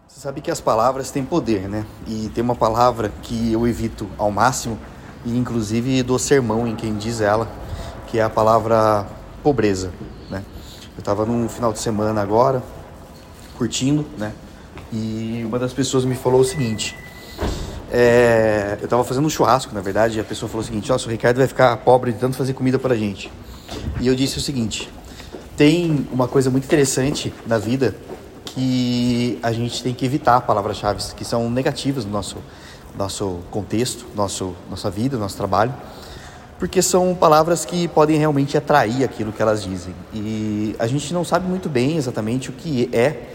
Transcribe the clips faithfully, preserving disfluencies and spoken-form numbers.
Você sabe que as palavras têm poder, né? E tem uma palavra que eu evito ao máximo, e inclusive dou sermão em quem diz ela, que é a palavra pobreza, né? Eu estava num final de semana agora, curtindo, né? E uma das pessoas me falou o seguinte, é... eu estava fazendo um churrasco, na verdade, e a pessoa falou o seguinte: nossa, o Ricardo vai ficar pobre de tanto fazer comida pra gente. E eu disse o seguinte: tem uma coisa muito interessante na vida que a gente tem que evitar palavras-chave que são negativas no nosso, nosso contexto, nosso, nossa vida, nosso trabalho, porque são palavras que podem realmente atrair aquilo que elas dizem. E a gente não sabe muito bem exatamente o que é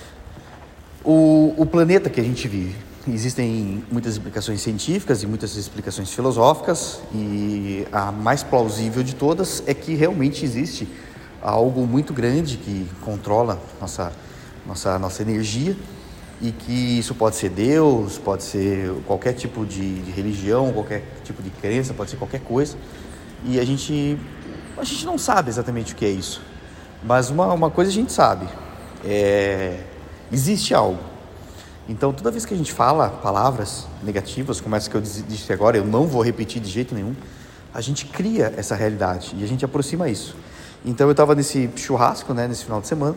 o, o planeta que a gente vive. Existem muitas explicações científicas e muitas explicações filosóficas, e a mais plausível de todas é que realmente existe algo muito grande que controla nossa Nossa, nossa energia, e que isso pode ser Deus, pode ser qualquer tipo de, de religião, qualquer tipo de crença, pode ser qualquer coisa, e a gente, a gente não sabe exatamente o que é isso, mas uma, uma coisa a gente sabe, é, existe algo. Então toda vez que a gente fala palavras negativas, como essa que eu disse agora, eu não vou repetir de jeito nenhum, a gente cria essa realidade e a gente aproxima isso. Então eu estava nesse churrasco, né, nesse final de semana,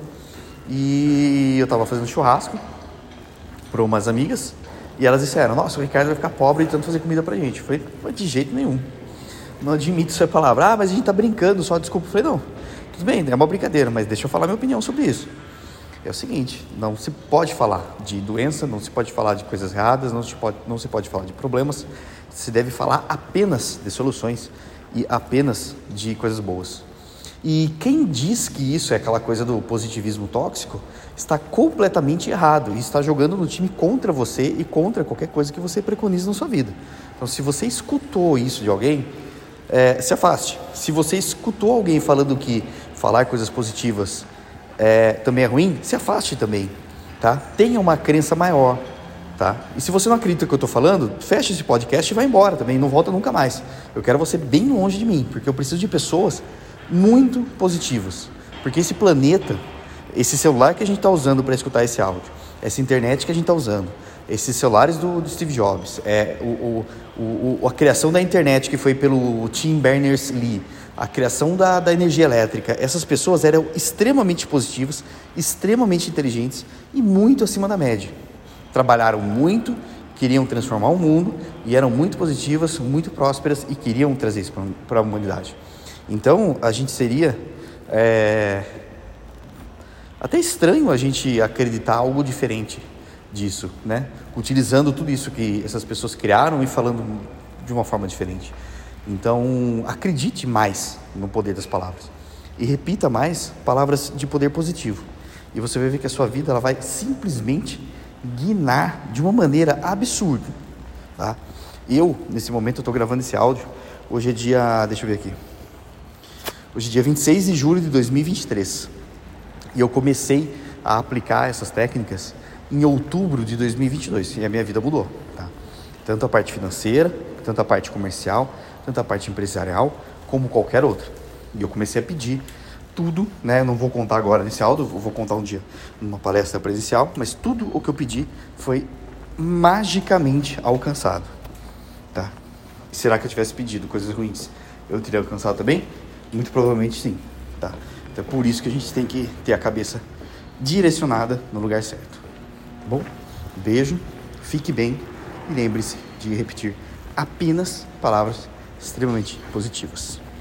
e eu estava fazendo churrasco para umas amigas, e elas disseram: nossa, o Ricardo vai ficar pobre de tanto fazer comida pra gente. Eu falei: de jeito nenhum, não admito essa palavra. Ah, mas a gente tá brincando só, desculpa. Eu falei: não, tudo bem, é uma brincadeira, mas deixa eu falar minha opinião sobre isso. É o seguinte: não se pode falar de doença, não se pode falar de coisas erradas, não se pode, não se pode falar de problemas, se deve falar apenas de soluções e apenas de coisas boas. E quem diz que isso é aquela coisa do positivismo tóxico está completamente errado e está jogando no time contra você e contra qualquer coisa que você preconiza na sua vida. Então, se você escutou isso de alguém, é, se afaste. Se você escutou alguém falando que falar coisas positivas é, também é ruim, se afaste também, tá? Tenha uma crença maior, tá? E se você não acredita no que eu estou falando, feche esse podcast e vai embora também, não volta nunca mais. Eu quero você bem longe de mim, porque eu preciso de pessoas muito positivos, porque esse planeta, esse celular que a gente está usando para escutar esse áudio, essa internet que a gente está usando, esses celulares do, do Steve Jobs, é, o, o, o, a criação da internet que foi pelo Tim Berners-Lee, a criação da, da energia elétrica, essas pessoas eram extremamente positivas, extremamente inteligentes e muito acima da média. Trabalharam muito, queriam transformar o mundo e eram muito positivas, muito prósperas e queriam trazer isso para a humanidade. Então, a gente seria é, até estranho a gente acreditar algo diferente disso, né? Utilizando tudo isso que essas pessoas criaram e falando de uma forma diferente. Então, acredite mais no poder das palavras e repita mais palavras de poder positivo. E você vai ver que a sua vida ela vai simplesmente guinar de uma maneira absurda, tá? Eu, nesse momento, eu estou gravando esse áudio. Hoje é dia... deixa eu ver aqui. Hoje é dia vinte e seis de julho de dois mil e vinte e três, e eu comecei a aplicar essas técnicas em outubro de dois mil e vinte e dois, e a minha vida mudou, tá? Tanto a parte financeira, tanto a parte comercial, tanto a parte empresarial, como qualquer outra. E eu comecei a pedir tudo, né? Eu não vou contar agora nesse áudio, eu vou contar um dia numa palestra presencial, mas tudo o que eu pedi foi magicamente alcançado, tá? E será que eu tivesse pedido coisas ruins, eu teria alcançado também? Muito provavelmente sim, tá? Então é por isso que a gente tem que ter a cabeça direcionada no lugar certo, tá bom? Beijo, fique bem e lembre-se de repetir apenas palavras extremamente positivas.